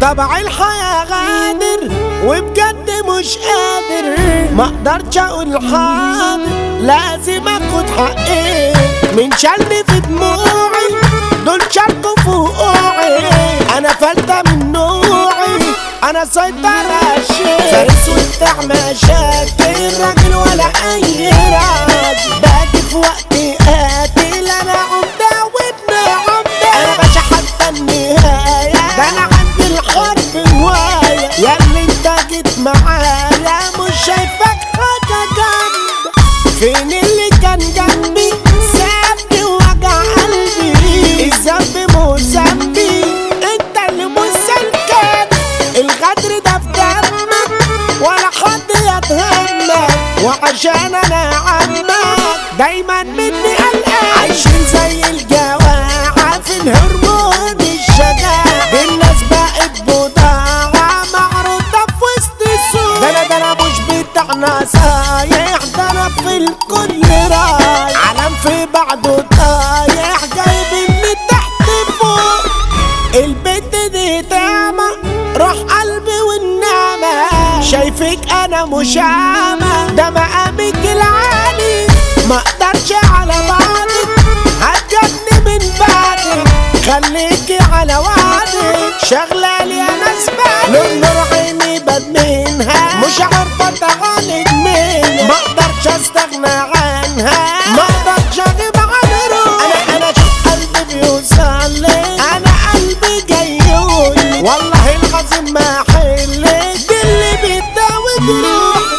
طبع الحياة غادر وبجد مش قادر، ما اقدرش اقول حاضر، لازم اخد حقي من شلني في دموعي، دول شاركوا في وقوعي، انا فلتة من نوعي، انا سيطر عالشيء، فارس وبتاع مشاكل، راجل ولا اي راجل، باجي في وقتي قاتل، انا عمدة وابن عمدة، انا باشا حتى النهاية، ده انا عندي الحرب هواية، ياللي انت جيت معايا مش شايفك حاجة جامدة، فين اللي كان جنبي سابني ووجع قلبي، الذنب مش ذنبي، انت اللي مش سلكان، الغدر ده في دمك ولا حد يتهمك، وعشان انا عمك دايما مني قلقان، عايشين زي الجواعة في الهرمون الشجاعة، الناس بقت بضاعة معروضة في وسط السوق، ده انا مش بتاع نصايح، ده انا في الكل رايح، عالم في بعضه طايح، جايبني تحت فوق، البنت دي تعمى روح قلبي والنعمة، شايفك انا مش عامة، ده مقامك العالي، ما اقدرش على بعضك، هتجني من بعدك، خليكي على وعدك، شغلالي انا سبالي، نور عيني بدمنها، مش عارفة اتعالج منها، ما اقدرش استغنى عنها، ما اقدرش اغيب عن روحي، انا شوف قلبي بيوصلي، انا قلبي جاي يقولي، والله العظيم ما حلك، دي اللي بتداوي جروحي.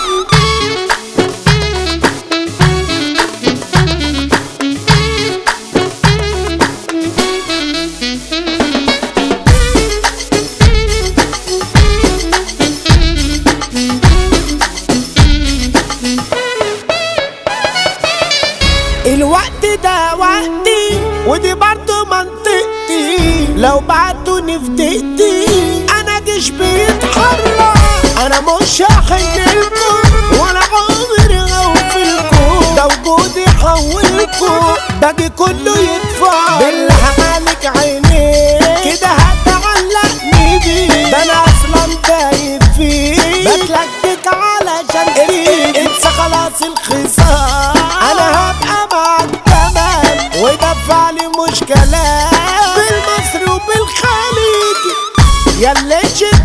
الوقت ده وقتي ودي برضو منطقتي، لو بعتوني في دقيقتي انا جيش بيتحرك، انا مش هحنلكم ولا عمري هغفلكم، ده وجودي حولكم، باجي كله يدفع، بالله عليك عينيك كده هتعلقني بيه، ده انا اصلا دايب فيه، بتلكك علشان ايه، انسى خلاص الخصام، انا هبقى معاك تمام، ودفع لي مش كلام، بالمصري وبالخليجي، ياللي